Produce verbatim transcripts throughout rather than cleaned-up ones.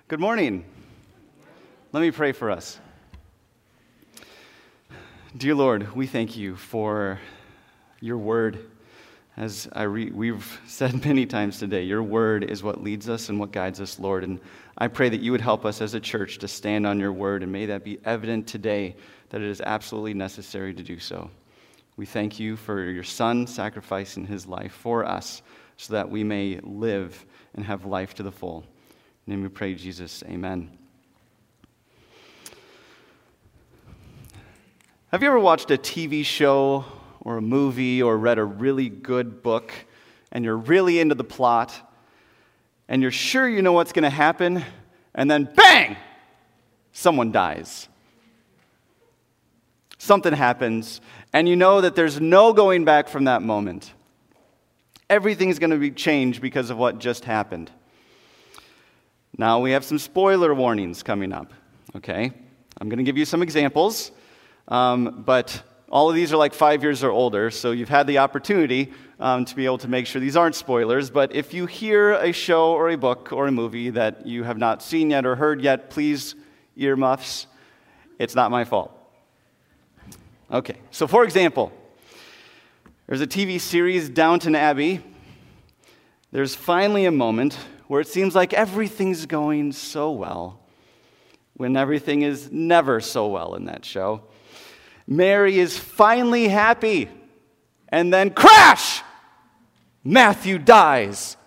Good morning. Let me pray for us. Dear Lord, we thank you for your word. As I re- we've said many times today, your word is what leads us and what guides us, Lord. And I pray that you would help us as a church to stand on your word, and may that be evident today that it is absolutely necessary to do so. We thank you for your Son sacrificing his life for us so that we may live and have life to the full. In your name we pray, Jesus. Amen. Have you ever watched a T V show or a movie or read a really good book and you're really into the plot and you're sure you know what's going to happen, and then bang, someone dies? Something happens and you know that there's no going back from that moment. Everything's going to be changed because of what just happened. Now we have some spoiler warnings coming up, okay? I'm going to give you some examples, um, but all of these are like five years or older, so you've had the opportunity um, to be able to make sure these aren't spoilers. But if you hear a show or a book or a movie that you have not seen yet or heard yet, please, earmuffs, it's not my fault. Okay, so for example, there's a T V series, Downton Abbey. There's finally a moment where it seems like everything's going so well, when everything is never so well in that show. Mary is finally happy, and then crash! Matthew dies.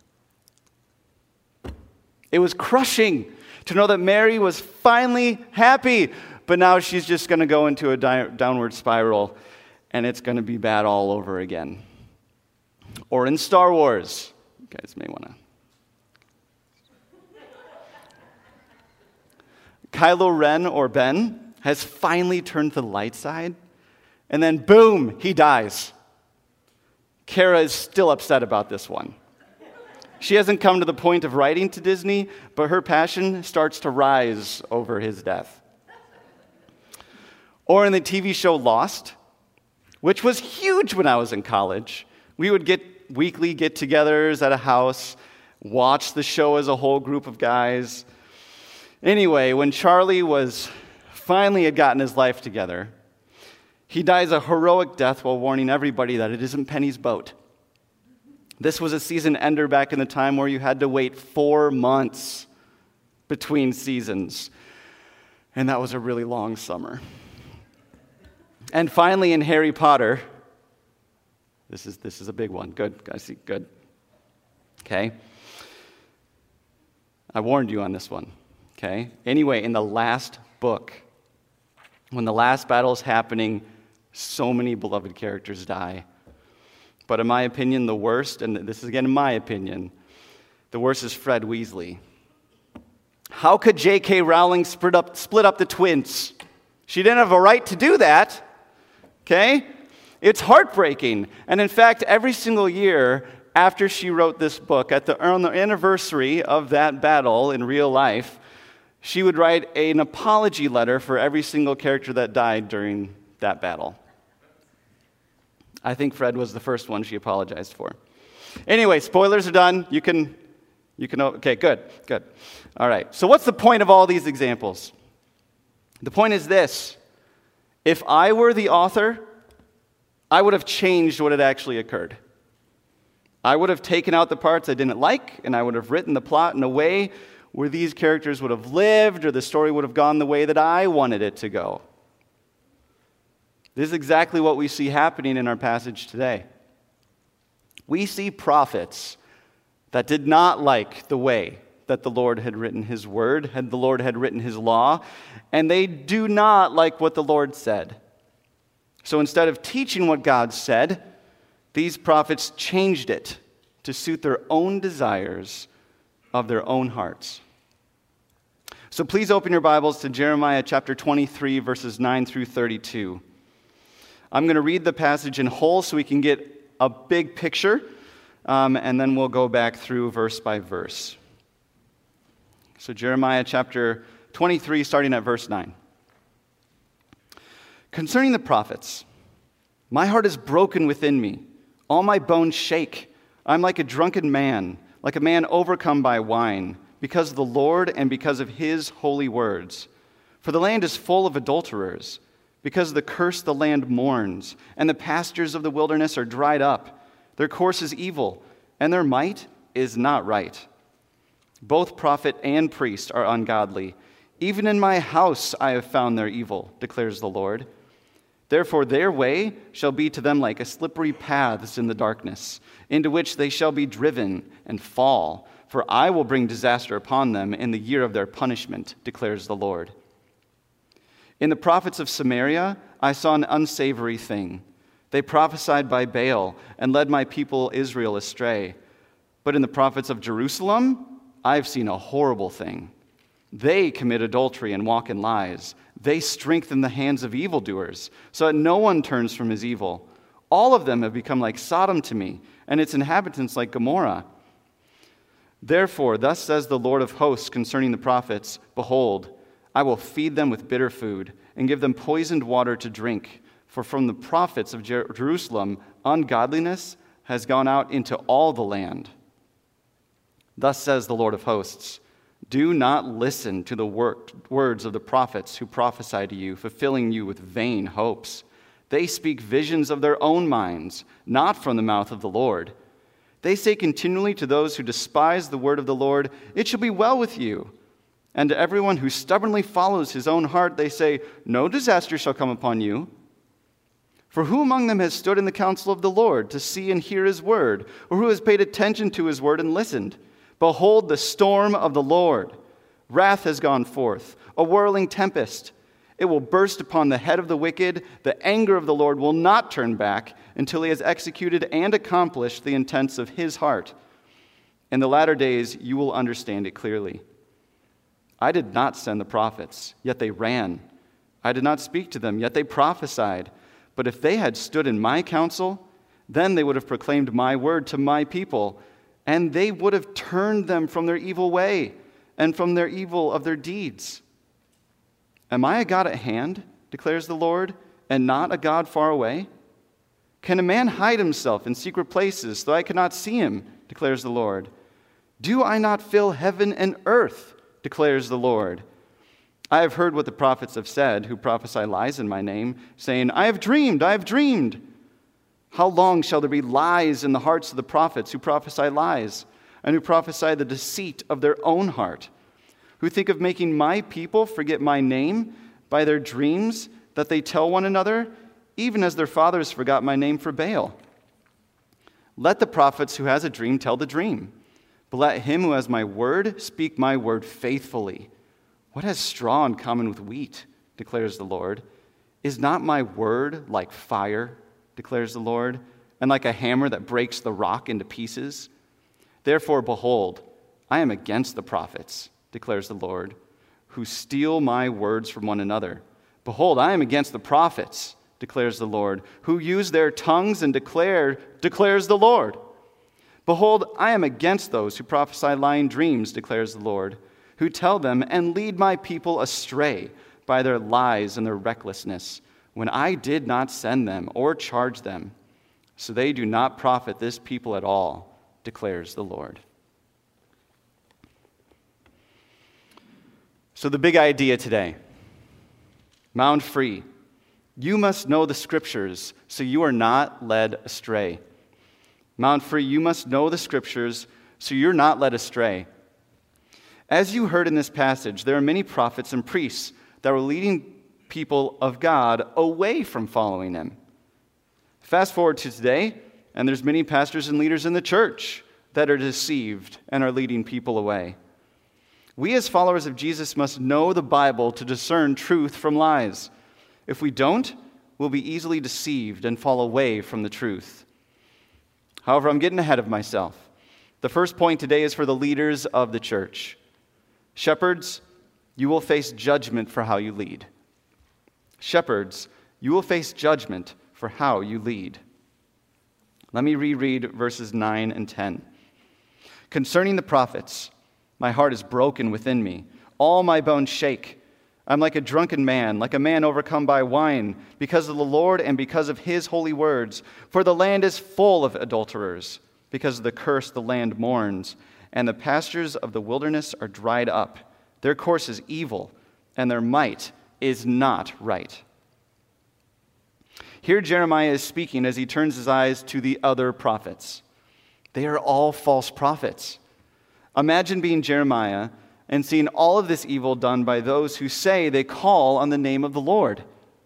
It was crushing to know that Mary was finally happy, but now she's just going to go into a di- downward spiral, and it's going to be bad all over again. Or in Star Wars, you guys may want to. Kylo Ren, or Ben, has finally turned to the light side, and then boom, he dies. Kara is still upset about this one. She hasn't come to the point of writing to Disney, but her passion starts to rise over his death. Or in the T V show Lost, which was huge when I was in college. We would get weekly get-togethers at a house, watch the show as a whole group of guys. Anyway, when Charlie was finally had gotten his life together, he dies a heroic death while warning everybody that it isn't Penny's boat. This was a season ender back in the time where you had to wait four months between seasons. And that was a really long summer. And finally, in Harry Potter, this is this is a big one. Good, I see, good. Okay. I warned you on this one. Okay. Anyway, in the last book, when the last battle is happening, so many beloved characters die. But in my opinion, the worst, and this is again in my opinion, the worst is Fred Weasley. How could J K Rowling split up, split up the twins? She didn't have a right to do that. Okay? It's heartbreaking. And in fact, every single year after she wrote this book, at the, on the anniversary of that battle in real life, she would write an apology letter for every single character that died during that battle. I think Fred was the first one she apologized for. Anyway, spoilers are done. You can, you can, okay, good, good. All right, so what's the point of all these examples? The point is this. If I were the author, I would have changed what had actually occurred. I would have taken out the parts I didn't like, and I would have written the plot in a way where these characters would have lived, or the story would have gone the way that I wanted it to go. This is exactly what we see happening in our passage today. We see prophets that did not like the way that the Lord had written his word, had the Lord had written his law, and they do not like what the Lord said. So instead of teaching what God said, these prophets changed it to suit their own desires of their own hearts. So please open your Bibles to Jeremiah chapter twenty-three, verses nine through thirty-two. I'm going to read the passage in whole so we can get a big picture, um, and then we'll go back through verse by verse. So Jeremiah chapter twenty-three, starting at verse nine. Concerning the prophets, my heart is broken within me. All my bones shake. I'm like a drunken man, like a man overcome by wine. because of the Lord and because of his holy words. For the land is full of adulterers. Because of the curse the land mourns, and the pastures of the wilderness are dried up. Their course is evil, and their might is not right. Both prophet and priest are ungodly. Even in my house I have found their evil, declares the Lord. Therefore their way shall be to them like a slippery paths in the darkness, into which they shall be driven and fall. For I will bring disaster upon them in the year of their punishment, declares the Lord. In the prophets of Samaria, I saw an unsavory thing. They prophesied by Baal and led my people Israel astray. But in the prophets of Jerusalem, I've seen a horrible thing. They commit adultery and walk in lies. They strengthen the hands of evildoers, so that no one turns from his evil. All of them have become like Sodom to me, and its inhabitants like Gomorrah. Therefore, thus says the Lord of hosts concerning the prophets, behold, I will feed them with bitter food and give them poisoned water to drink. For from the prophets of Jer- Jerusalem, ungodliness has gone out into all the land. Thus says the Lord of hosts, do not listen to the wor- words of the prophets who prophesy to you, fulfilling you with vain hopes. They speak visions of their own minds, not from the mouth of the Lord. They say continually to those who despise the word of the Lord, it shall be well with you. And to everyone who stubbornly follows his own heart, they say, no disaster shall come upon you. For who among them has stood in the counsel of the Lord to see and hear his word, or who has paid attention to his word and listened? Behold, the storm of the Lord. Wrath has gone forth, a whirling tempest. It will burst upon the head of the wicked. The anger of the Lord will not turn back until he has executed and accomplished the intents of his heart. In the latter days, you will understand it clearly. I did not send the prophets, yet they ran. I did not speak to them, yet they prophesied. But if they had stood in my counsel, then they would have proclaimed my word to my people, and they would have turned them from their evil way and from their evil of their deeds. Am I a God at hand, declares the Lord, and not a God far away? Can a man hide himself in secret places so I cannot see him, declares the Lord? Do I not fill heaven and earth, declares the Lord? I have heard what the prophets have said, who prophesy lies in my name, saying, I have dreamed, I have dreamed. How long shall there be lies in the hearts of the prophets who prophesy lies, and who prophesy the deceit of their own heart, who think of making my people forget my name by their dreams that they tell one another, even as their fathers forgot my name for Baal? Let the prophets who has a dream tell the dream, but let him who has my word speak my word faithfully. What has straw in common with wheat, declares the Lord? Is not my word like fire, declares the Lord, and like a hammer that breaks the rock into pieces? Therefore, behold, I am against the prophets, declares the Lord, who steal my words from one another. Behold, I am against the prophets, declares the Lord, who use their tongues and declare, declares the Lord. Behold, I am against those who prophesy lying dreams, declares the Lord, who tell them and lead my people astray by their lies and their recklessness, when I did not send them or charge them. So they do not profit this people at all, declares the Lord. So the big idea today, Mound Free, you must know the scriptures so you are not led astray. Mound Free, you must know the scriptures so you're not led astray. As you heard in this passage, there are many prophets and priests that were leading people of God away from following him. Fast forward to today, and there's many pastors and leaders in the church that are deceived and are leading people away. We as followers of Jesus must know the Bible to discern truth from lies. If we don't, we'll be easily deceived and fall away from the truth. However, I'm getting ahead of myself. The first point today is for the leaders of the church. Shepherds, you will face judgment for how you lead. Shepherds, you will face judgment for how you lead. Let me reread verses nine and ten. Concerning the prophets, my heart is broken within me. All my bones shake. I'm like a drunken man, like a man overcome by wine, because of the Lord and because of his holy words. For the land is full of adulterers. Because of the curse the land mourns, and the pastures of the wilderness are dried up. Their course is evil, and their might is not right." Here Jeremiah is speaking as he turns his eyes to the other prophets. They are all false prophets. Imagine being Jeremiah and seeing all of this evil done by those who say they call on the name of the Lord.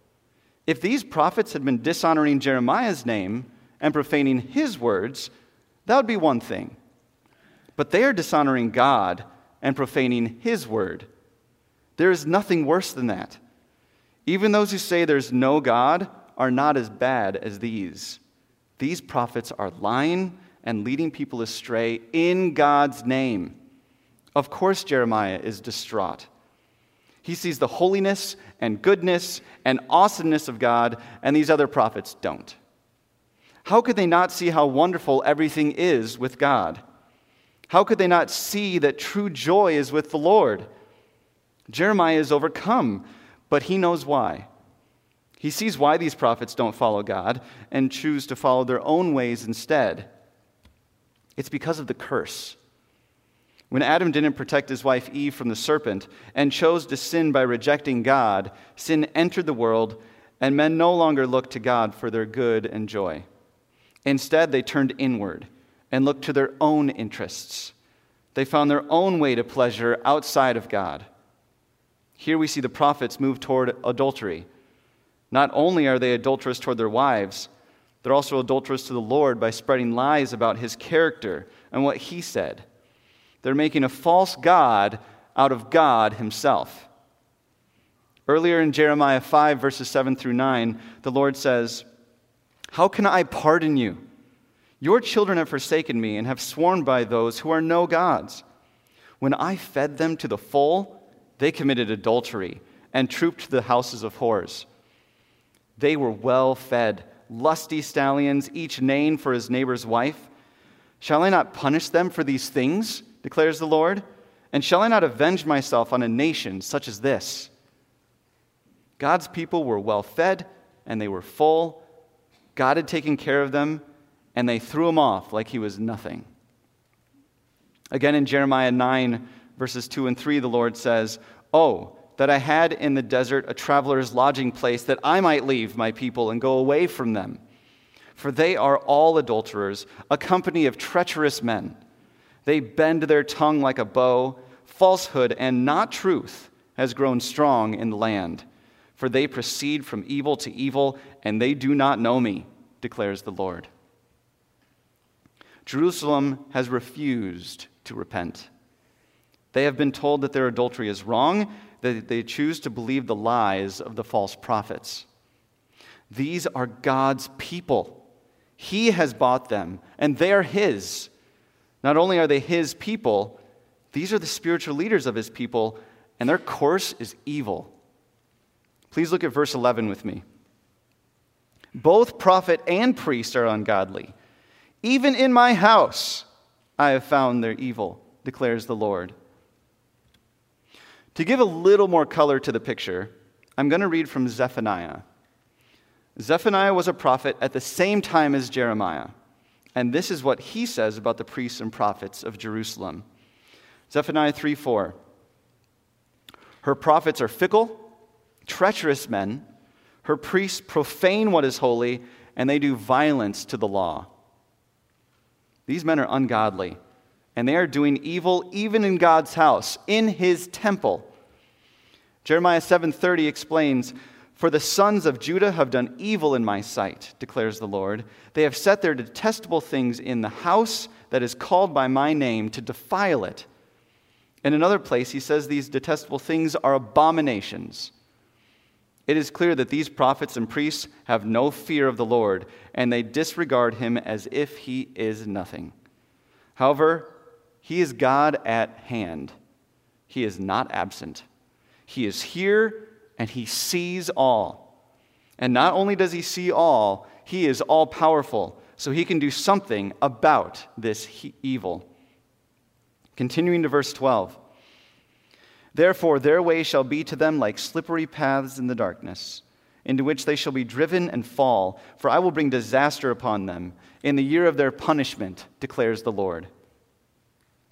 If these prophets had been dishonoring Jeremiah's name and profaning his words, that would be one thing. But they are dishonoring God and profaning his word. There is nothing worse than that. Even those who say there's no God are not as bad as these. These prophets are lying and leading people astray in God's name. Of course, Jeremiah is distraught. He sees the holiness and goodness and awesomeness of God, and these other prophets don't. How could they not see how wonderful everything is with God? How could they not see that true joy is with the Lord? Jeremiah is overcome, but he knows why. He sees why these prophets don't follow God and choose to follow their own ways instead. It's because of the curse. When Adam didn't protect his wife Eve from the serpent and chose to sin by rejecting God, sin entered the world, and men no longer looked to God for their good and joy. Instead, they turned inward and looked to their own interests. They found their own way to pleasure outside of God. Here we see the prophets move toward adultery. Not only are they adulterous toward their wives, they're also adulterous to the Lord by spreading lies about his character and what he said. They're making a false god out of God himself. Earlier in Jeremiah five, verses seven through nine, the Lord says, "How can I pardon you? Your children have forsaken me and have sworn by those who are no gods. When I fed them to the full, they committed adultery and trooped to the houses of whores. They were well-fed, lusty stallions, each neighing for his neighbor's wife. Shall I not punish them for these things, declares the Lord? And shall I not avenge myself on a nation such as this?" God's people were well-fed, and they were full. God had taken care of them, and they threw him off like he was nothing. Again in Jeremiah nine, verses two and three, the Lord says, "Oh, that I had in the desert a traveler's lodging place, that I might leave my people and go away from them. For they are all adulterers, a company of treacherous men. They bend their tongue like a bow. Falsehood and not truth has grown strong in the land. For they proceed from evil to evil, and they do not know me, declares the Lord." Jerusalem has refused to repent. They have been told that their adultery is wrong, that they choose to believe the lies of the false prophets. These are God's people. He has bought them, and they are his. Not only are they his people, these are the spiritual leaders of his people, and their course is evil. Please look at verse eleven with me. "Both prophet and priest are ungodly. Even in my house I have found their evil, declares the Lord." To give a little more color to the picture, I'm going to read from Zephaniah. Zephaniah was a prophet at the same time as Jeremiah, and this is what he says about the priests and prophets of Jerusalem. Zephaniah three four. "Her prophets are fickle, treacherous men. Her priests profane what is holy, and they do violence to the law." These men are ungodly, and they are doing evil even in God's house, in his temple. Jeremiah seven thirty explains, "For the sons of Judah have done evil in my sight, declares the Lord. They have set their detestable things in the house that is called by my name to defile it." In another place, he says these detestable things are abominations. It is clear that these prophets and priests have no fear of the Lord, and they disregard him as if he is nothing. However, he is God at hand. He is not absent. He is here, and he sees all. And not only does he see all, he is all-powerful, so he can do something about this he- evil. Continuing to verse twelve. "Therefore their way shall be to them like slippery paths in the darkness, into which they shall be driven and fall, for I will bring disaster upon them in the year of their punishment, declares the Lord."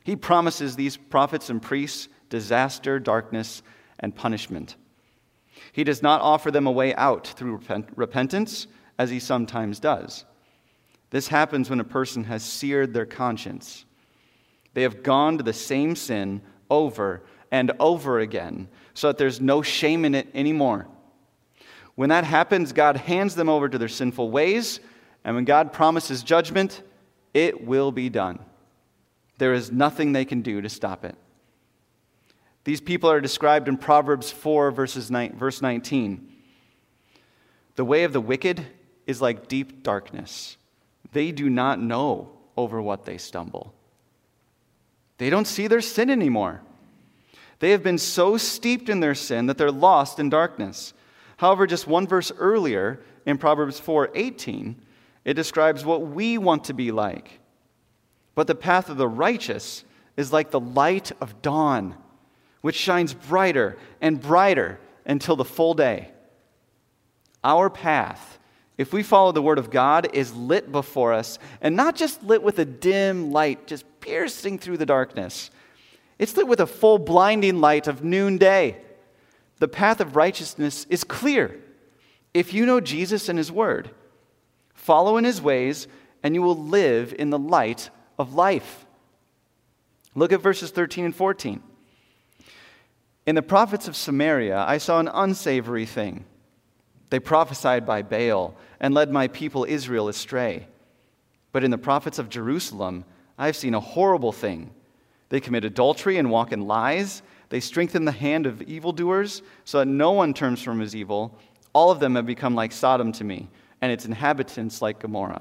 He promises these prophets and priests disaster, darkness, and punishment. He does not offer them a way out through repent- repentance, as he sometimes does. This happens when a person has seared their conscience. They have gone to the same sin over and over again, so that there's no shame in it anymore. When that happens, God hands them over to their sinful ways, and when God promises judgment, it will be done. There is nothing they can do to stop it. These people are described in Proverbs four, verses nine, verse nineteen. The way of the wicked is like deep darkness. They do not know over what they stumble. They don't see their sin anymore. They have been so steeped in their sin that they're lost in darkness. However, just one verse earlier, in Proverbs four eighteen, it describes what we want to be like. But the path of the righteous is like the light of dawn, which shines brighter and brighter until the full day. Our path, if we follow the word of God, is lit before us, and not just lit with a dim light just piercing through the darkness. It's lit with a full blinding light of noonday. The path of righteousness is clear. If you know Jesus and his word, follow in his ways, and you will live in the light of life. Look at verses thirteen and fourteen. In the prophets of Samaria, I saw an unsavory thing. They prophesied by Baal and led my people Israel astray. But in the prophets of Jerusalem, I have seen a horrible thing. They commit adultery and walk in lies. They strengthen the hand of evildoers so that no one turns from his evil. All of them have become like Sodom to me, and its inhabitants like Gomorrah.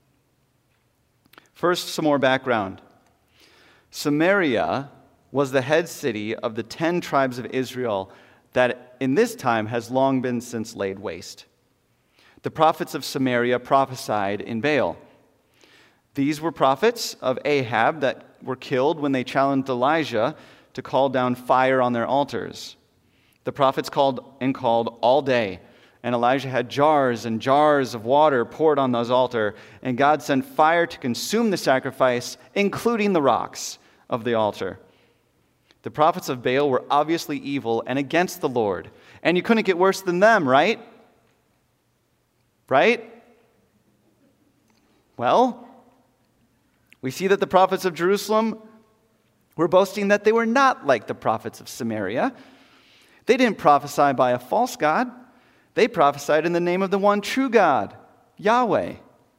First, some more background. Samaria was the head city of the ten tribes of Israel that in this time has long been since laid waste. The prophets of Samaria prophesied in Baal. These were prophets of Ahab that were killed when they challenged Elijah to call down fire on their altars. The prophets called and called all day, and Elijah had jars and jars of water poured on those altars, and God sent fire to consume the sacrifice, including the rocks of the altar. The prophets of Baal were obviously evil and against the Lord, and you couldn't get worse than them, right? Right? Well, we see that the prophets of Jerusalem were boasting that they were not like the prophets of Samaria. They didn't prophesy by a false god. They prophesied in the name of the one true God, Yahweh.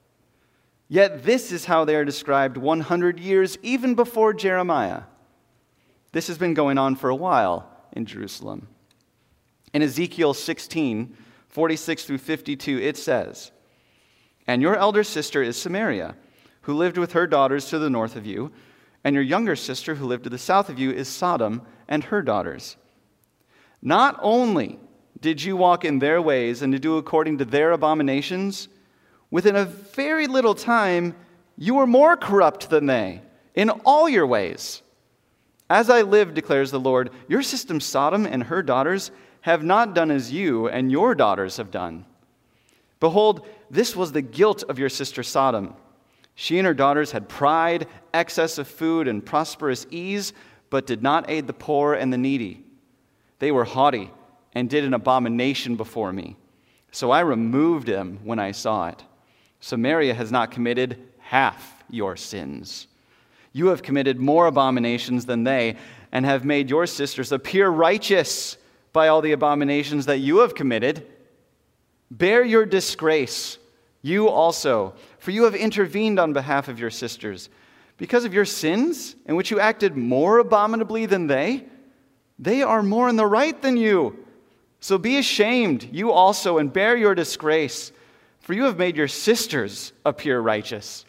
Yet this is how they are described one hundred years even before Jeremiah. This has been going on for a while in Jerusalem. In Ezekiel sixteen, forty-six through fifty-two, it says, "And your elder sister is Samaria, who lived with her daughters to the north of you, and your younger sister who lived to the south of you is Sodom and her daughters. Not only did you walk in their ways and to do according to their abominations, within a very little time you were more corrupt than they in all your ways. As I live, declares the Lord, your sister Sodom and her daughters have not done as you and your daughters have done. Behold, this was the guilt of your sister Sodom. She and her daughters had pride, excess of food, and prosperous ease, but did not aid the poor and the needy. They were haughty and did an abomination before me. So I removed them when I saw it. Samaria has not committed half your sins. You have committed more abominations than they, and have made your sisters appear righteous by all the abominations that you have committed. Bear your disgrace, you also, for you have intervened on behalf of your sisters. Because of your sins, in which you acted more abominably than they, they are more in the right than you. So be ashamed, you also, and bear your disgrace, for you have made your sisters appear righteous."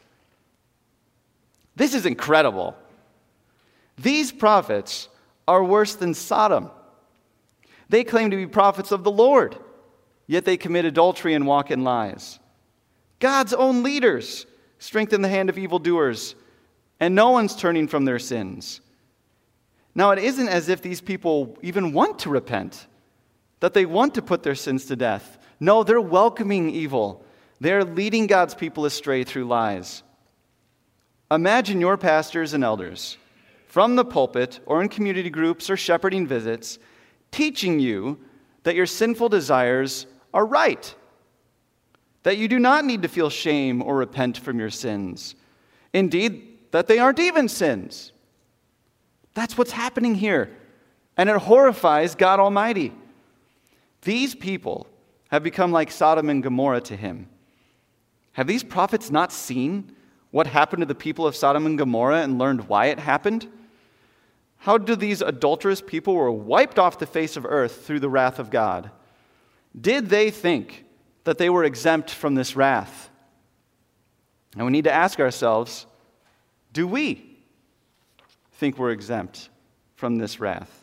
This is incredible. These prophets are worse than Sodom. They claim to be prophets of the Lord, yet they commit adultery and walk in lies. God's own leaders strengthen the hand of evildoers, and no one's turning from their sins. Now, it isn't as if these people even want to repent, that they want to put their sins to death. No, they're welcoming evil. They're leading God's people astray through lies. Imagine your pastors and elders from the pulpit or in community groups or shepherding visits, teaching you that your sinful desires are right, that you do not need to feel shame or repent from your sins. Indeed, that they aren't even sins. That's what's happening here, and it horrifies God Almighty. These people have become like Sodom and Gomorrah to him. Have these prophets not seen what happened to the people of Sodom and Gomorrah and learned why it happened? How do these adulterous people were wiped off the face of earth through the wrath of God? Did they think that they were exempt from this wrath? And we need to ask ourselves, do we think we're exempt from this wrath?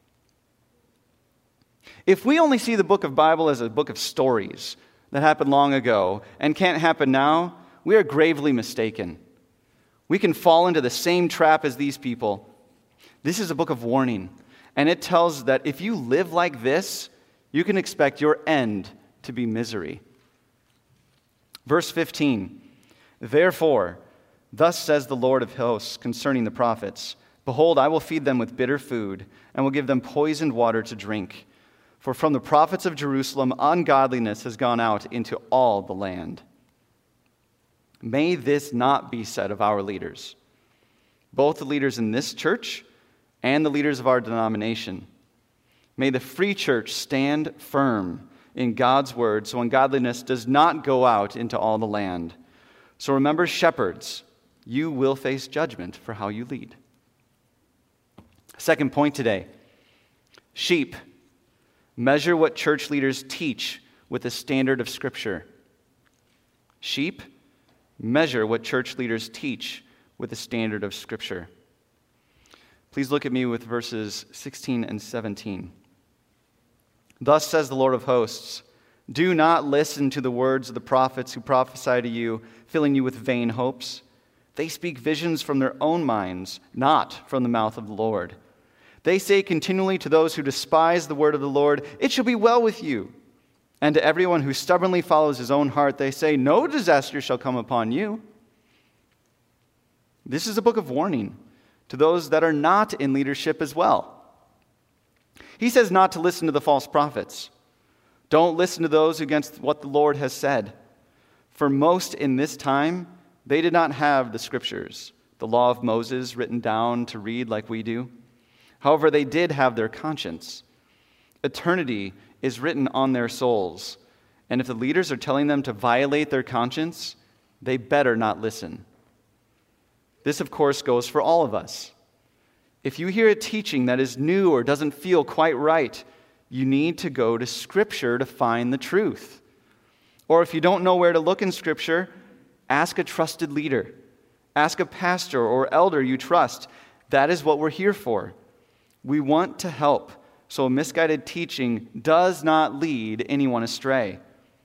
If we only see the book of Bible as a book of stories that happened long ago and can't happen now, we are gravely mistaken. We can fall into the same trap as these people. This is a book of warning, and it tells that if you live like this, you can expect your end to be misery. Verse fifteen, therefore, thus says the Lord of hosts concerning the prophets, behold, I will feed them with bitter food, and will give them poisoned water to drink. For from the prophets of Jerusalem, ungodliness has gone out into all the land. May this not be said of our leaders, both the leaders in this church and the leaders of our denomination. May the free church stand firm in God's word so ungodliness does not go out into all the land. So remember, shepherds, you will face judgment for how you lead. Second point today, sheep. Measure what church leaders teach with the standard of Scripture. Sheep, measure what church leaders teach with the standard of Scripture. Please look at me with verses sixteen and seventeen. Thus says the Lord of hosts, do not listen to the words of the prophets who prophesy to you, filling you with vain hopes. They speak visions from their own minds, not from the mouth of the Lord. They say continually to those who despise the word of the Lord, it shall be well with you. And to everyone who stubbornly follows his own heart, they say, no disaster shall come upon you. This is a book of warning to those that are not in leadership as well. He says not to listen to the false prophets. Don't listen to those against what the Lord has said. For most in this time, they did not have the Scriptures, the law of Moses written down to read like we do. However, they did have their conscience. Eternity is written on their souls. And if the leaders are telling them to violate their conscience, they better not listen. This, of course, goes for all of us. If you hear a teaching that is new or doesn't feel quite right, you need to go to Scripture to find the truth. Or if you don't know where to look in Scripture, ask a trusted leader. Ask a pastor or elder you trust. That is what we're here for. We want to help, so a misguided teaching does not lead anyone astray.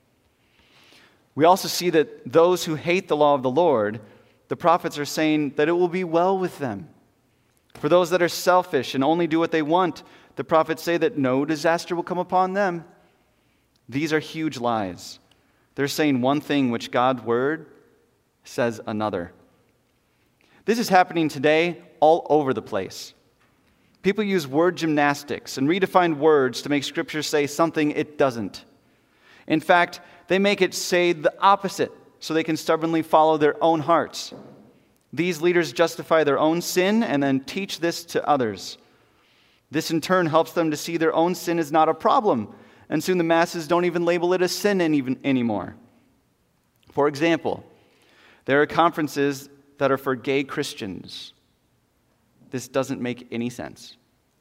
We also see that those who hate the law of the Lord, the prophets are saying that it will be well with them. For those that are selfish and only do what they want, the prophets say that no disaster will come upon them. These are huge lies. They're saying one thing which God's word says another. This is happening today all over the place. People use word gymnastics and redefine words to make Scripture say something it doesn't. In fact, they make it say the opposite so they can stubbornly follow their own hearts. These leaders justify their own sin and then teach this to others. This in turn helps them to see their own sin is not a problem, and soon the masses don't even label it a sin any, anymore. For example, there are conferences that are for gay Christians. This doesn't make any sense.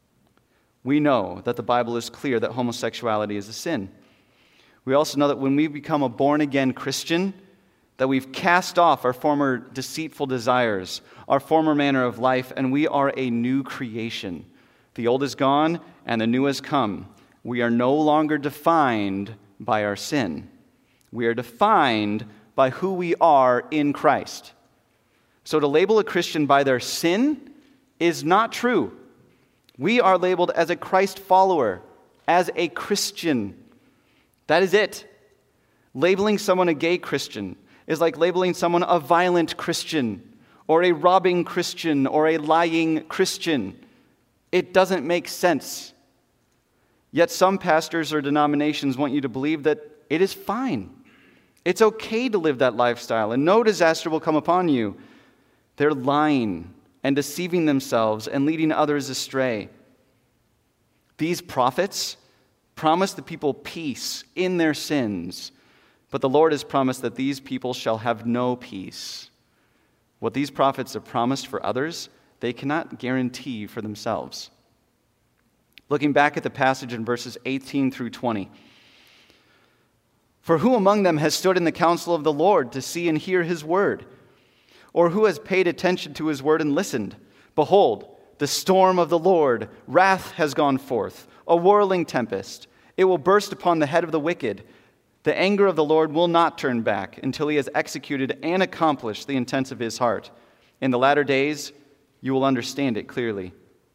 We know that the Bible is clear that homosexuality is a sin. We also know that when we become a born-again Christian, that we've cast off our former deceitful desires, our former manner of life, and we are a new creation. The old is gone, and the new has come. We are no longer defined by our sin. We are defined by who we are in Christ. So to label a Christian by their sin is not true. We are labeled as a Christ follower, as a Christian. That is it. Labeling someone a gay Christian is like labeling someone a violent Christian or a robbing Christian or a lying Christian. It doesn't make sense. Yet some pastors or denominations want you to believe that it is fine. It's okay to live that lifestyle and no disaster will come upon you. They're lying and deceiving themselves and leading others astray. These prophets promised the people peace in their sins, but the Lord has promised that these people shall have no peace. What these prophets have promised for others, they cannot guarantee for themselves. Looking back at the passage in verses eighteen through twenty. For who among them has stood in the counsel of the Lord to see and hear his word? Or who has paid attention to his word and listened? Behold, the storm of the Lord, wrath has gone forth, a whirling tempest. It will burst upon the head of the wicked. The anger of the Lord will not turn back until he has executed and accomplished the intents of his heart. In the latter days, you will understand it clearly.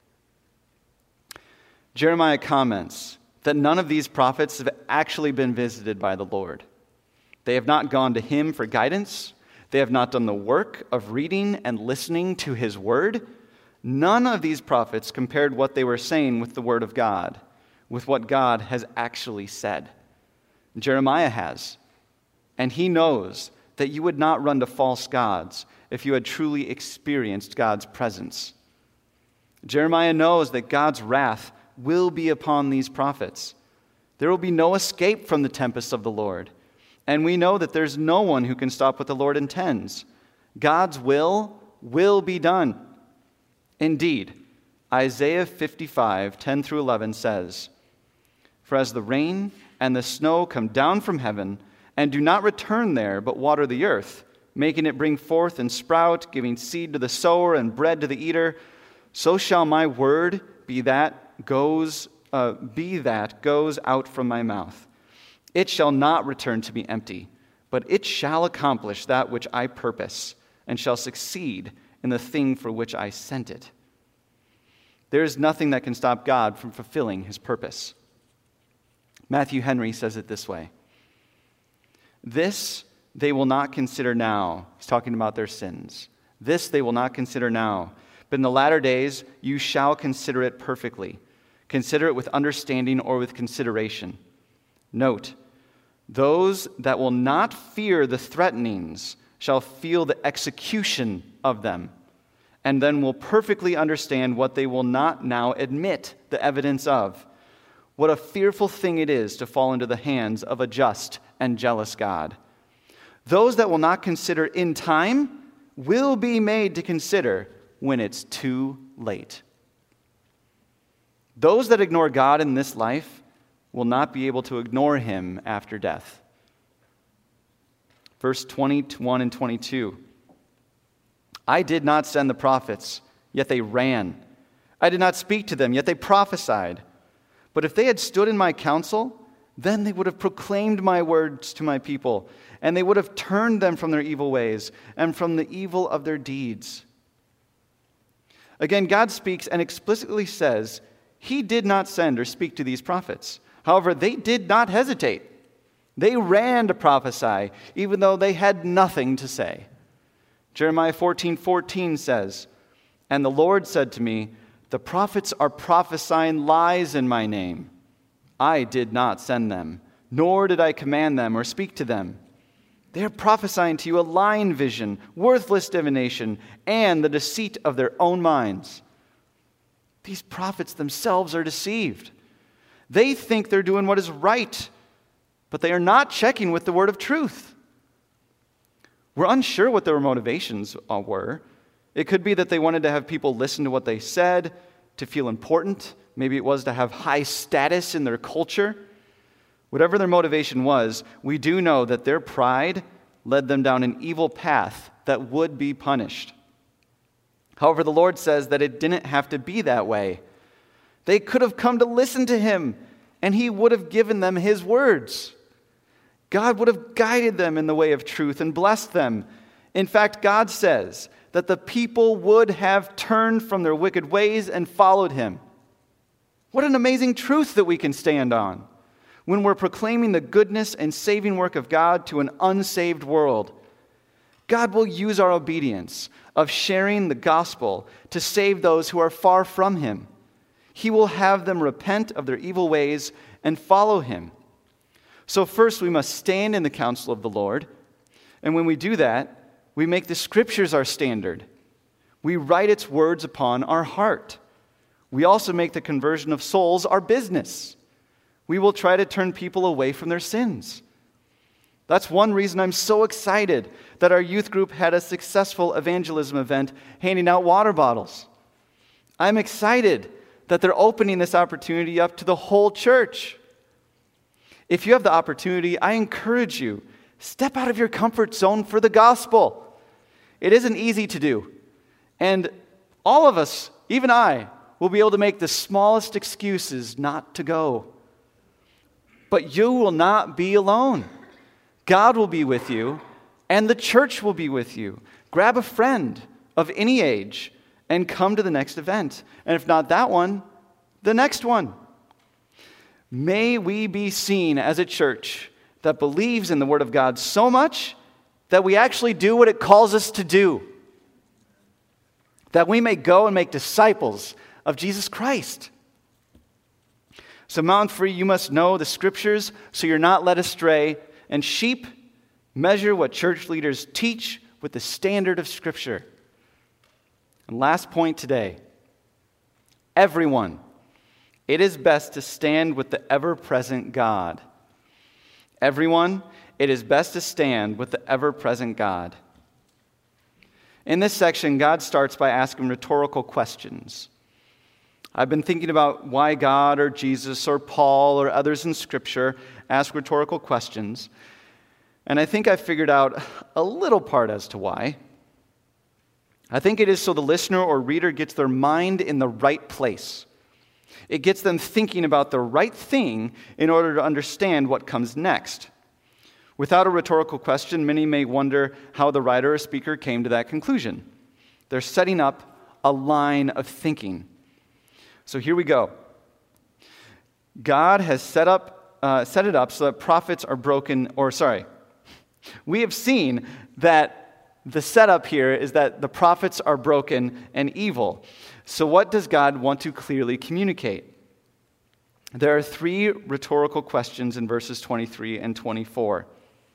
Jeremiah comments that none of these prophets have actually been visited by the Lord. They have not gone to him for guidance. They have not done the work of reading and listening to his word. None of these prophets compared what they were saying with the word of God, with what God has actually said. Jeremiah has, and he knows that you would not run to false gods if you had truly experienced God's presence. Jeremiah knows that God's wrath will be upon these prophets. There will be no escape from the tempests of the Lord. And we know that there's no one who can stop what the Lord intends. God's will will be done. Indeed, Isaiah fifty-five, ten through eleven says, For as the rain and the snow come down from heaven, and do not return there, but water the earth, making it bring forth and sprout, giving seed to the sower and bread to the eater, so shall my word be that goes uh, be that goes out from my mouth. It shall not return to me empty, but it shall accomplish that which I purpose, and shall succeed in the thing for which I sent it. There is nothing that can stop God from fulfilling his purpose. Matthew Henry says it this way. This they will not consider now. He's talking about their sins. This they will not consider now. But in the latter days you shall consider it perfectly. Consider it with understanding or with consideration. Note, those that will not fear the threatenings shall feel the execution of them, and then will perfectly understand what they will not now admit the evidence of. What a fearful thing it is to fall into the hands of a just and jealous God. Those that will not consider in time will be made to consider when it's too late. Those that ignore God in this life will not be able to ignore him after death. Verse twenty-one and twenty-two. I did not send the prophets, yet they ran. I did not speak to them, yet they prophesied. But if they had stood in my counsel, then they would have proclaimed my words to my people, and they would have turned them from their evil ways and from the evil of their deeds. Again, God speaks and explicitly says he did not send or speak to these prophets. However, they did not hesitate. They ran to prophesy, even though they had nothing to say. Jeremiah fourteen fourteen says, And the Lord said to me, The prophets are prophesying lies in my name. I did not send them, nor did I command them or speak to them. They are prophesying to you a lying vision, worthless divination, and the deceit of their own minds. These prophets themselves are deceived. They think they're doing what is right, but they are not checking with the word of truth. We're unsure what their motivations were. It could be that they wanted to have people listen to what they said, to feel important. Maybe it was to have high status in their culture. Whatever their motivation was, we do know that their pride led them down an evil path that would be punished. However, the Lord says that it didn't have to be that way. They could have come to listen to him, and he would have given them his words. God would have guided them in the way of truth and blessed them. In fact, God says that the people would have turned from their wicked ways and followed him. What an amazing truth that we can stand on when we're proclaiming the goodness and saving work of God to an unsaved world. God will use our obedience of sharing the gospel to save those who are far from him. He will have them repent of their evil ways and follow him. So first we must stand in the counsel of the Lord. And when we do that, we make the scriptures our standard. We write its words upon our heart. We also make the conversion of souls our business. We will try to turn people away from their sins. That's one reason I'm so excited that our youth group had a successful evangelism event handing out water bottles. I'm excited that they're opening this opportunity up to the whole church. If you have the opportunity, I encourage you, step out of your comfort zone for the gospel. It isn't easy to do. And all of us, even I, will be able to make the smallest excuses not to go. But you will not be alone. God will be with you, and the church will be with you. Grab a friend of any age and come to the next event. And if not that one, the next one. May we be seen as a church that believes in the Word of God so much that we actually do what it calls us to do. That we may go and make disciples of Jesus Christ. So Mount Free, you must know the Scriptures so you're not led astray. And sheep, measure what church leaders teach with the standard of Scripture. And last point today. Everyone, it is best to stand with the ever-present God. Everyone, it is best to stand with the ever-present God. In this section, God starts by asking rhetorical questions. I've been thinking about why God or Jesus or Paul or others in Scripture ask rhetorical questions, and I think I figured out a little part as to why. I think it is so the listener or reader gets their mind in the right place. It gets them thinking about the right thing in order to understand what comes next. Without a rhetorical question, many may wonder how the writer or speaker came to that conclusion. They're setting up a line of thinking. So here we go. God has set up, uh, set it up so that prophets are broken, or sorry, we have seen that the setup here is that the prophets are broken and evil. So what does God want to clearly communicate? There are three rhetorical questions in verses twenty-three and twenty-four.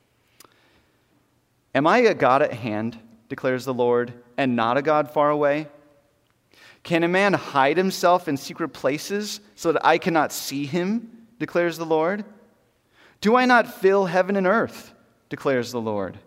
Am I a God at hand, declares the Lord, and not a God far away? Can a man hide himself in secret places so that I cannot see him, declares the Lord? Do I not fill heaven and earth, declares the Lord?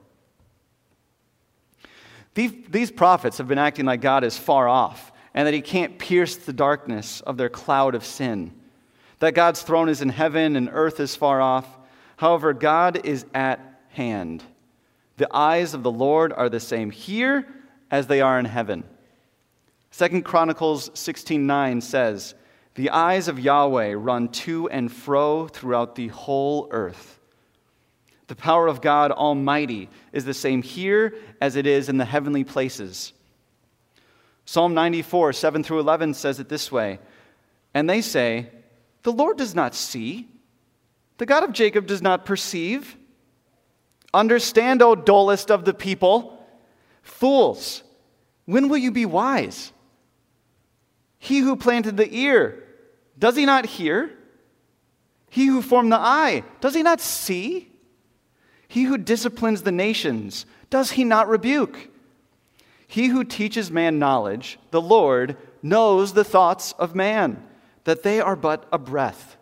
These, these prophets have been acting like God is far off and that he can't pierce the darkness of their cloud of sin, that God's throne is in heaven and earth is far off. However, God is at hand. The eyes of the Lord are the same here as they are in heaven. Second Chronicles sixteen nine says, "The eyes of Yahweh run to and fro throughout the whole earth." The power of God Almighty is the same here as it is in the heavenly places. Psalm ninety-four, seven through eleven says it this way, "And they say, 'The Lord does not see. The God of Jacob does not perceive.' Understand, O dullest of the people. Fools, when will you be wise? He who planted the ear, does he not hear? He who formed the eye, does he not see? He who disciplines the nations, does he not rebuke? He who teaches man knowledge, the Lord, knows the thoughts of man, that they are but a breath."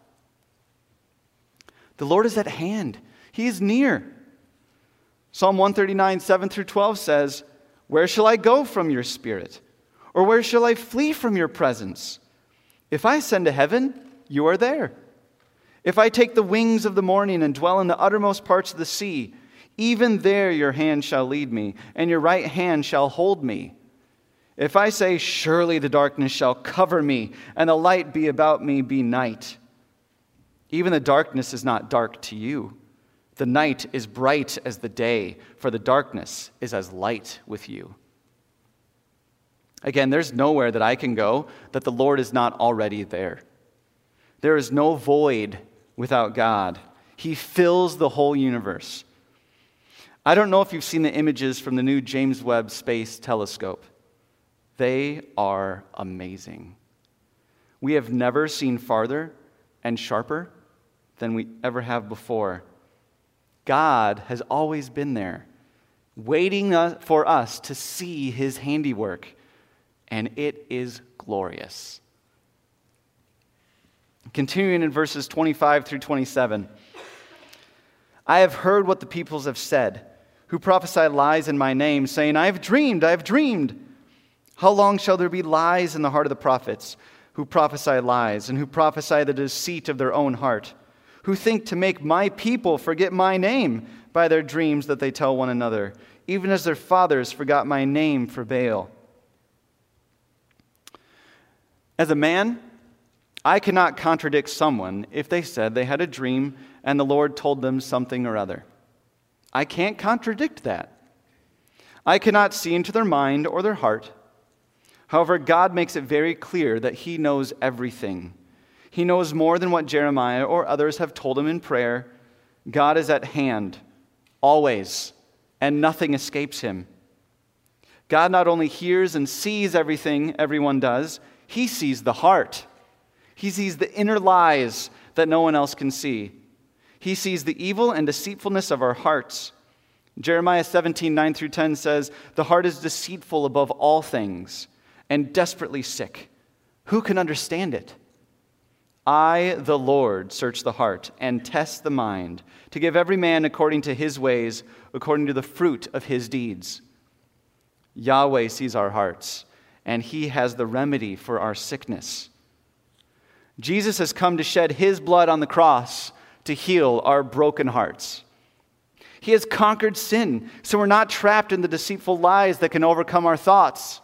The Lord is at hand. He is near. Psalm one thirty-nine, seven through twelve says, "Where shall I go from your spirit? Or where shall I flee from your presence? If I ascend to heaven, you are there. If I take the wings of the morning and dwell in the uttermost parts of the sea, even there your hand shall lead me, and your right hand shall hold me. If I say, surely the darkness shall cover me, and the light be about me be night. Even the darkness is not dark to you. The night is bright as the day, for the darkness is as light with you." Again, there's nowhere that I can go that the Lord is not already there. There is no void without God. He fills the whole universe. I don't know if you've seen the images from the new James Webb Space Telescope. They are amazing. We have never seen farther and sharper than we ever have before. God has always been there, waiting for us to see his handiwork, and it is glorious. Continuing in verses twenty-five through twenty-seven. I have heard what the peoples have said, who prophesy lies in my name, saying, I have dreamed, I have dreamed. How long shall there be lies in the heart of the prophets, who prophesy lies, and who prophesy the deceit of their own heart, who think to make my people forget my name by their dreams that they tell one another, even as their fathers forgot my name for Baal. As a man, I cannot contradict someone if they said they had a dream and the Lord told them something or other. I can't contradict that. I cannot see into their mind or their heart. However, God makes it very clear that he knows everything. He knows more than what Jeremiah or others have told him in prayer. God is at hand, always, and nothing escapes him. God not only hears and sees everything everyone does, he sees the heart. He sees the inner lies that no one else can see. He sees the evil and deceitfulness of our hearts. Jeremiah seventeen, nine through ten says, the heart is deceitful above all things and desperately sick. Who can understand it? I, the Lord, search the heart and test the mind, to give every man according to his ways, according to the fruit of his deeds. Yahweh sees our hearts, and he has the remedy for our sickness. Jesus has come to shed his blood on the cross to heal our broken hearts. He has conquered sin, so we're not trapped in the deceitful lies that can overcome our thoughts.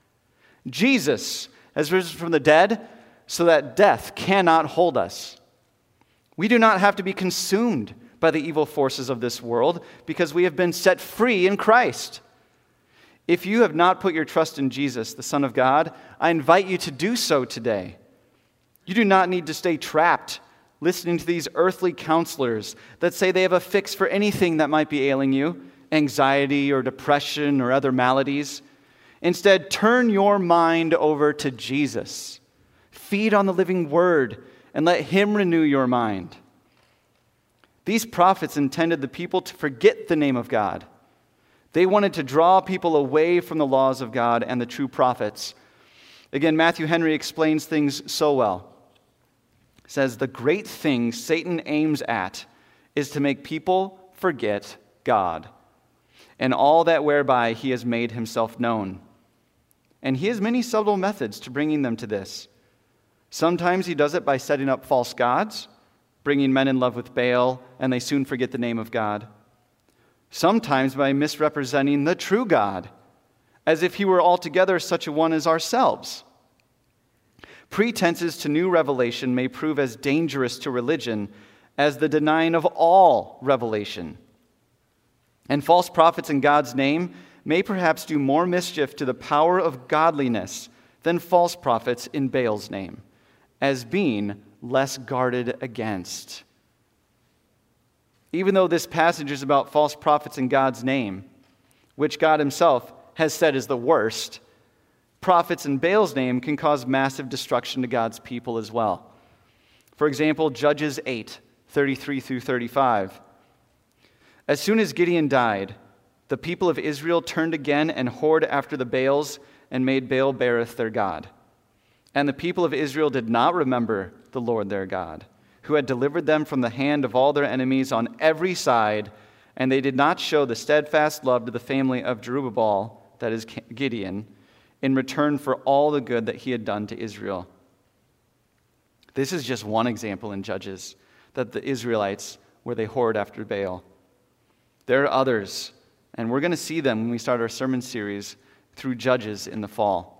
Jesus has risen from the dead so that death cannot hold us. We do not have to be consumed by the evil forces of this world because we have been set free in Christ. If you have not put your trust in Jesus, the Son of God, I invite you to do so today. You do not need to stay trapped listening to these earthly counselors that say they have a fix for anything that might be ailing you, anxiety or depression or other maladies. Instead, turn your mind over to Jesus. Feed on the living word and let him renew your mind. These prophets intended the people to forget the name of God. They wanted to draw people away from the laws of God and the true prophets. Again, Matthew Henry explains things so well. He says, the great thing Satan aims at is to make people forget God and all that whereby he has made himself known. And he has many subtle methods to bringing them to this. Sometimes he does it by setting up false gods, bringing men in love with Baal, and they soon forget the name of God. Sometimes by misrepresenting the true God, as if he were altogether such a one as ourselves. Pretenses to new revelation may prove as dangerous to religion as the denying of all revelation. And false prophets in God's name may perhaps do more mischief to the power of godliness than false prophets in Baal's name, as being less guarded against. Even though this passage is about false prophets in God's name, which God himself has said is the worst, prophets in Baal's name can cause massive destruction to God's people as well. For example, Judges eight, thirty-three through thirty-five. As soon as Gideon died, the people of Israel turned again and whored after the Baals and made Baal-berith their god. And the people of Israel did not remember the Lord their God, who had delivered them from the hand of all their enemies on every side, and they did not show the steadfast love to the family of Jerubbaal, that is Gideon, in return for all the good that he had done to Israel. This is just one example in Judges, that the Israelites, where they whored after Baal. There are others, and we're going to see them when we start our sermon series through Judges in the fall.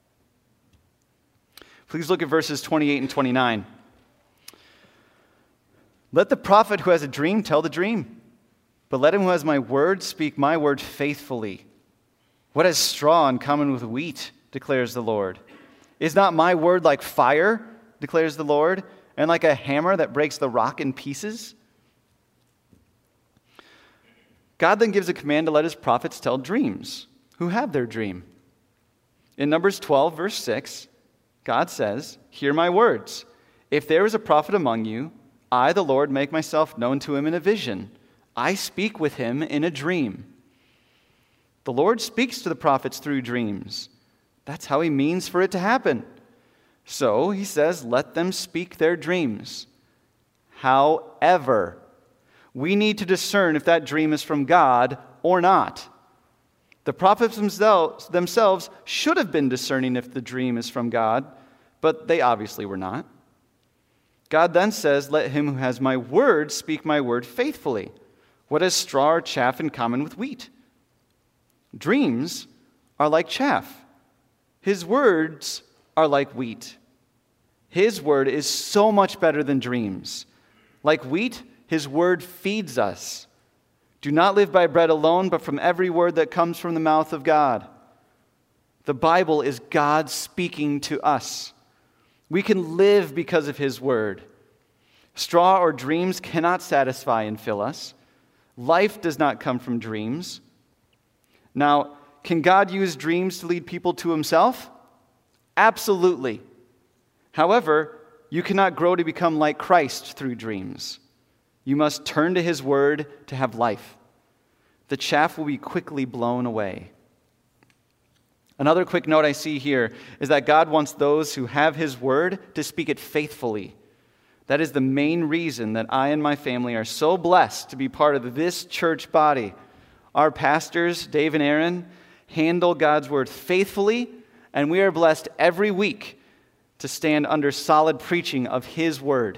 Please look at verses twenty-eight and twenty-nine. Let the prophet who has a dream tell the dream, but let him who has my word speak my word faithfully. What has straw in common with wheat, declares the Lord? Is not my word like fire, declares the Lord, and like a hammer that breaks the rock in pieces? God then gives a command to let his prophets tell dreams who have their dream. In Numbers twelve, verse six, God says, "Hear my words. If there is a prophet among you, I, the Lord, make myself known to him in a vision. I speak with him in a dream." The Lord speaks to the prophets through dreams. That's how he means for it to happen. So he says, let them speak their dreams. However, we need to discern if that dream is from God or not. The prophets themselves, themselves should have been discerning if the dream is from God, but they obviously were not. God then says, "Let him who has my word speak my word faithfully. What has straw or chaff in common with wheat?" Dreams are like chaff. His words are like wheat. His word is so much better than dreams. Like wheat, his word feeds us. Do not live by bread alone, but from every word that comes from the mouth of God. The Bible is God speaking to us. We can live because of his word. Straw or dreams cannot satisfy and fill us. Life does not come from dreams. Now, can God use dreams to lead people to himself? Absolutely. However, you cannot grow to become like Christ through dreams. You must turn to his word to have life. The chaff will be quickly blown away. Another quick note I see here is that God wants those who have his word to speak it faithfully. That is the main reason that I and my family are so blessed to be part of this church body. Our pastors, Dave and Aaron, handle God's word faithfully, and we are blessed every week to stand under solid preaching of his word.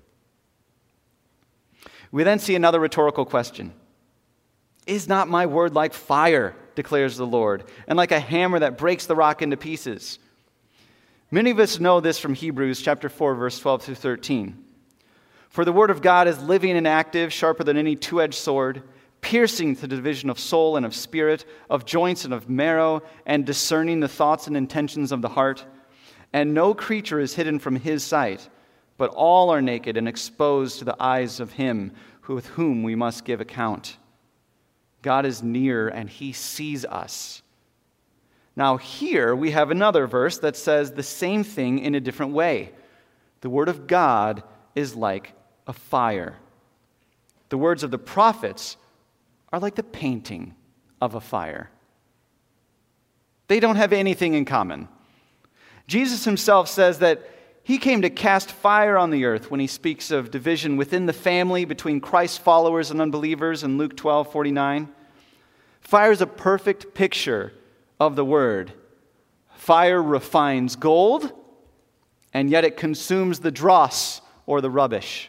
We then see another rhetorical question. Is not my word like fire, declares the Lord, and like a hammer that breaks the rock into pieces? Many of us know this from Hebrews chapter four, verse twelve through thirteen. For the word of God is living and active, sharper than any two-edged sword, piercing to the division of soul and of spirit, of joints and of marrow, and discerning the thoughts and intentions of the heart. And no creature is hidden from his sight, but all are naked and exposed to the eyes of him who, with whom we must give account. God is near and he sees us. Now here we have another verse that says the same thing in a different way. The word of God is like a fire. The words of the prophets are like the painting of a fire. They don't have anything in common. Jesus himself says that he came to cast fire on the earth when he speaks of division within the family between Christ's followers and unbelievers in Luke twelve forty-nine. Fire is a perfect picture of the word. Fire refines gold, and yet it consumes the dross or the rubbish.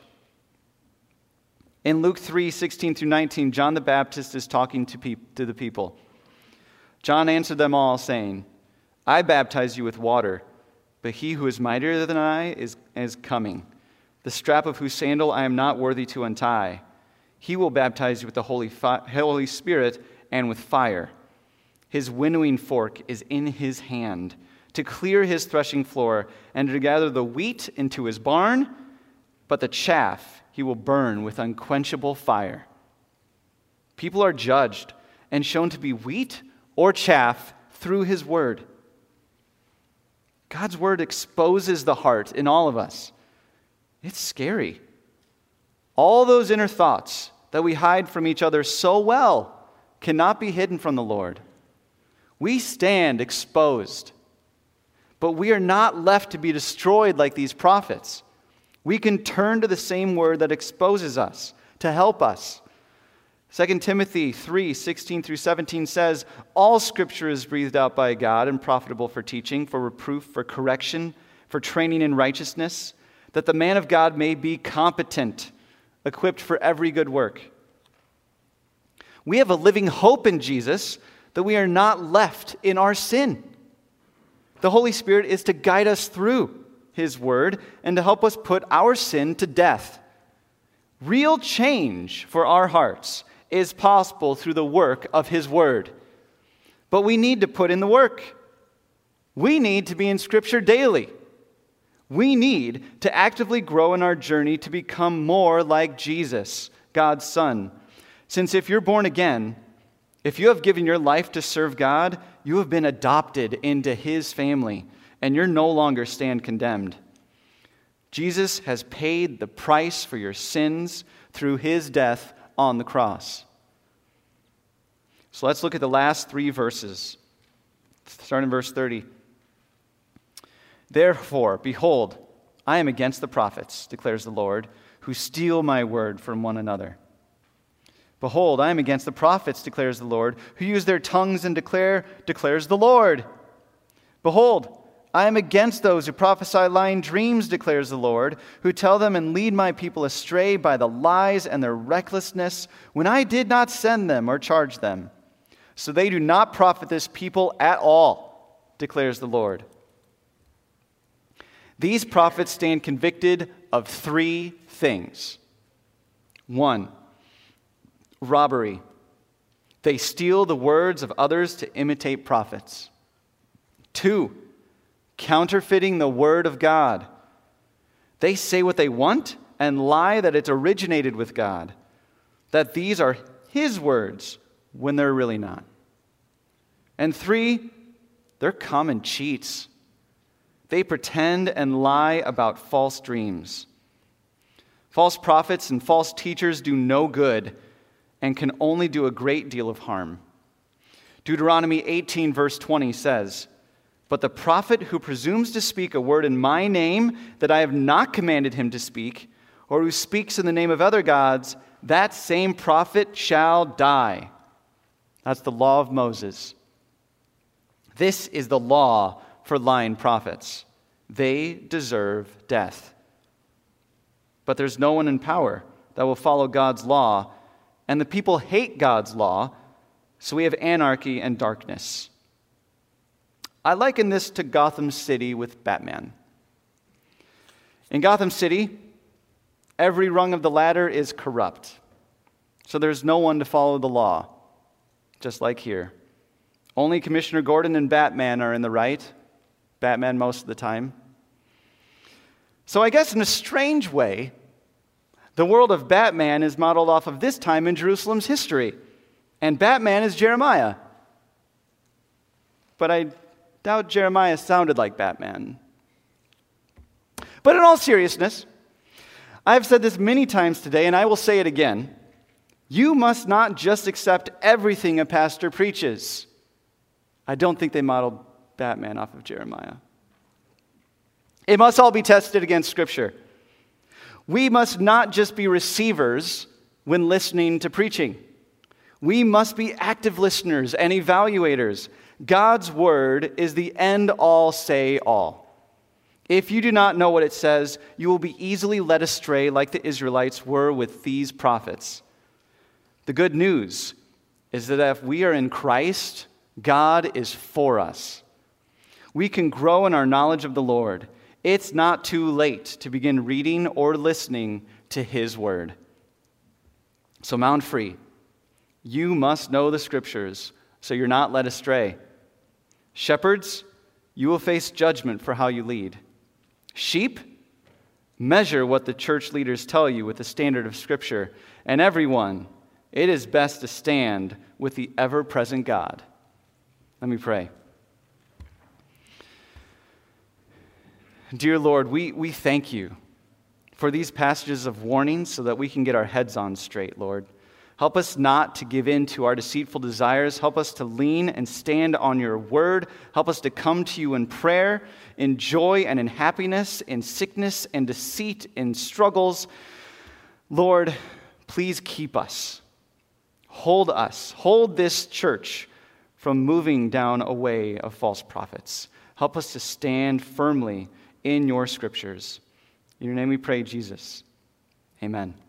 In Luke three sixteen through nineteen, John the Baptist is talking to, pe- to the people. John answered them all, saying, I baptize you with water, but he who is mightier than I is, is coming, the strap of whose sandal I am not worthy to untie. He will baptize you with the Holy, fi- Holy Spirit and with fire. His winnowing fork is in his hand to clear his threshing floor and to gather the wheat into his barn, but the chaff he will burn with unquenchable fire. People are judged and shown to be wheat or chaff through his word. God's word exposes the heart in all of us. It's scary. All those inner thoughts that we hide from each other so well cannot be hidden from the Lord. We stand exposed, but we are not left to be destroyed like these prophets. We can turn to the same word that exposes us to help us. Second Timothy three sixteen through seventeen says, all scripture is breathed out by God and profitable for teaching, for reproof, for correction, for training in righteousness, that the man of God may be competent, equipped for every good work. We have a living hope in Jesus that we are not left in our sin. The Holy Spirit is to guide us through his word and to help us put our sin to death. Real change for our hearts is possible through the work of his word. But we need to put in the work. We need to be in Scripture daily. We need to actively grow in our journey to become more like Jesus, God's Son. Since if you're born again, if you have given your life to serve God, you have been adopted into his family, and you're no longer stand condemned. Jesus has paid the price for your sins through his death on the cross. So let's look at the last three verses. Start in verse thirty. Therefore, behold, I am against the prophets, declares the Lord, who steal my word from one another. Behold, I am against the prophets, declares the Lord, who use their tongues and declare, declares the Lord. Behold, I am against those who prophesy lying dreams, declares the Lord, who tell them and lead my people astray by the lies and their recklessness, when I did not send them or charge them. So they do not profit this people at all, declares the Lord. These prophets stand convicted of three things. One, robbery. They steal the words of others to imitate prophets. Two, counterfeiting the word of God. They say what they want and lie that it's originated with God, that these are his words when they're really not. And three, they're common cheats. They pretend and lie about false dreams. False prophets and false teachers do no good and can only do a great deal of harm. Deuteronomy eighteen, verse twenty says, "But the prophet who presumes to speak a word in my name that I have not commanded him to speak, or who speaks in the name of other gods, that same prophet shall die." That's the law of Moses. This is the law for lying prophets. They deserve death. But there's no one in power that will follow God's law, and the people hate God's law, so we have anarchy and darkness. I liken this to Gotham City with Batman. In Gotham City, every rung of the ladder is corrupt, so there's no one to follow the law, just like here. Only Commissioner Gordon and Batman are in the right, Batman most of the time. So I guess in a strange way, the world of Batman is modeled off of this time in Jerusalem's history, and Batman is Jeremiah. But I doubt Jeremiah sounded like Batman. But in all seriousness, I have said this many times today, and I will say it again. You must not just accept everything a pastor preaches. I don't think they modeled Batman off of Jeremiah. It must all be tested against Scripture. We must not just be receivers when listening to preaching. We must be active listeners and evaluators. God's word is the end-all, say-all. If you do not know what it says, you will be easily led astray like the Israelites were with these prophets. The good news is that if we are in Christ, God is for us. We can grow in our knowledge of the Lord. It's not too late to begin reading or listening to his word. So Mount Free, you must know the Scriptures so you're not led astray. Shepherds, you will face judgment for how you lead. Sheep, measure what the church leaders tell you with the standard of Scripture. And everyone, it is best to stand with the ever-present God. Let me pray. Dear Lord, we, we thank you for these passages of warning so that we can get our heads on straight, Lord. Help us not to give in to our deceitful desires. Help us to lean and stand on your word. Help us to come to you in prayer, in joy and in happiness, in sickness and deceit, in struggles. Lord, please keep us. Hold us. Hold this church from moving down a way of false prophets. Help us to stand firmly in your Scriptures. In your name we pray, Jesus. Amen.